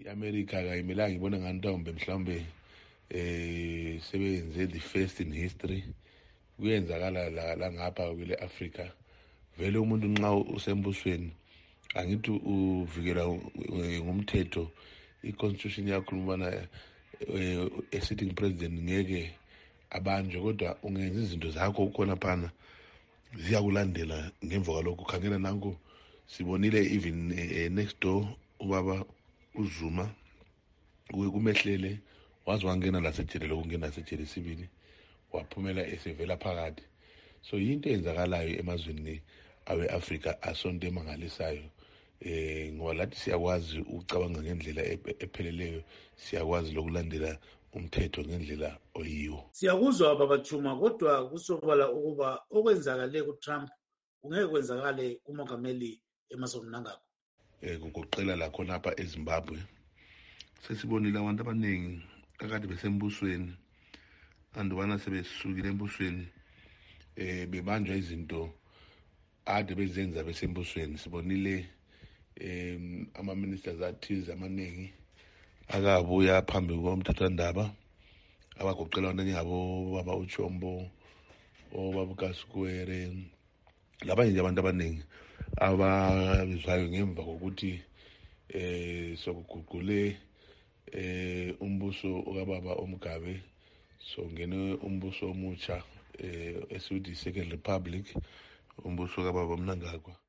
i-America kayimelanga ibona ngantombe mhlawumbe sebenze the first in history. Kuyenzakala la ngapha kwele Africa. Vele umuntu nxa usembusweni angithi uvikela ngumthetho. I-constitution yakhuluma bana a-sitting president ngeke abanjwe, kodwa ungenza izinto zakho ukhona phana ziyakulandela ngemva kwalokho. Khangela nanku sibonile even next door ubaba uZuma kumehlele waze wangena lasejele lokungena sejele sibili waphumela esevela phakathi. So yinto eyenzakalayo emazweni awe-Africa asonto emangalisayo. Ngoba lathi siyakwazi ukucabanga ngendlela epheleleyo, siyakwazi lokulandela umthetho ngendlela oyiwo. Siyakuzwa Baba Chuma, kodwa kusobala ukuba okwenzakale kuTrump kungeke kwenzakale kumongameli Emmerson Mnangagwa. Kugoqela la khona apha eZimbabwe sesibonile abantu abaningi akade besembusweni andubana sebesukile embusweni bebanjwa izinto ade bezenza besembusweni. Sibonile ama-ministers athize amaningi akabuya phambi komthethwandaba abagoqela abantu njengabo Baba uChombo, oBaba uKasikwere, labanye nje abantu abaningi ababizwayo ngemva kokuthi sokuguqule umbuso okababa uMugabe, so ngene umbuso omutsha esiwuthi Second Republic, umbuso kababa Mnangagwa.